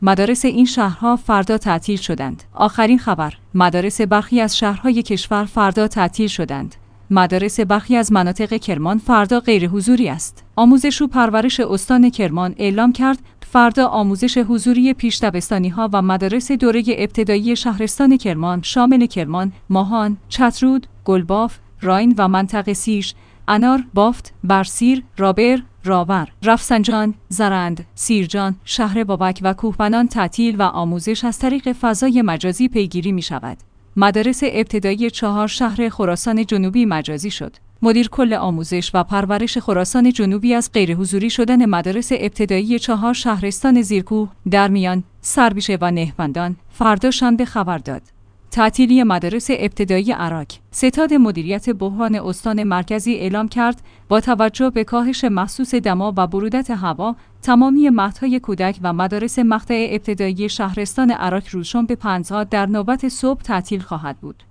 مدارس این شهرها فردا تعطیل شدند. آخرین خبر: مدارس برخی از شهرهای کشور فردا تعطیل شدند. مدارس برخی از مناطق کرمان فردا غیر حضوری است. آموزش و پرورش استان کرمان اعلام کرد فردا آموزش حضوری پیش دبستانی‌ها و مدارس دوره ابتدایی شهرستان کرمان شامل کرمان، ماهان، چترود، گلباف، راین و منطقه سیش، انار، بافت، برسیر، رابر، راور، رفسنجان، زرند، سیرجان، شهر بابک و کوهبنان تعطیل و آموزش از طریق فضای مجازی پیگیری می شود. مدارس ابتدایی 4 شهر خراسان جنوبی مجازی شد. مدیر کل آموزش و پرورش خراسان جنوبی از غیرحضوری شدن مدارس ابتدایی 4 شهرستان زیرکوه، درمیان، سربیشه و نهفندان فردا شنبه خبر داد. تعطیلی مدارس ابتدایی عراق. ستاد مدیریت بحران استان مرکزی اعلام کرد با توجه به کاهش محسوس دما و برودت هوا، تمامی مهدهای کودک و مدارس مقطع ابتدایی شهرستان عراق روزشنبه 5 در نوبت صبح تعطیل خواهد بود.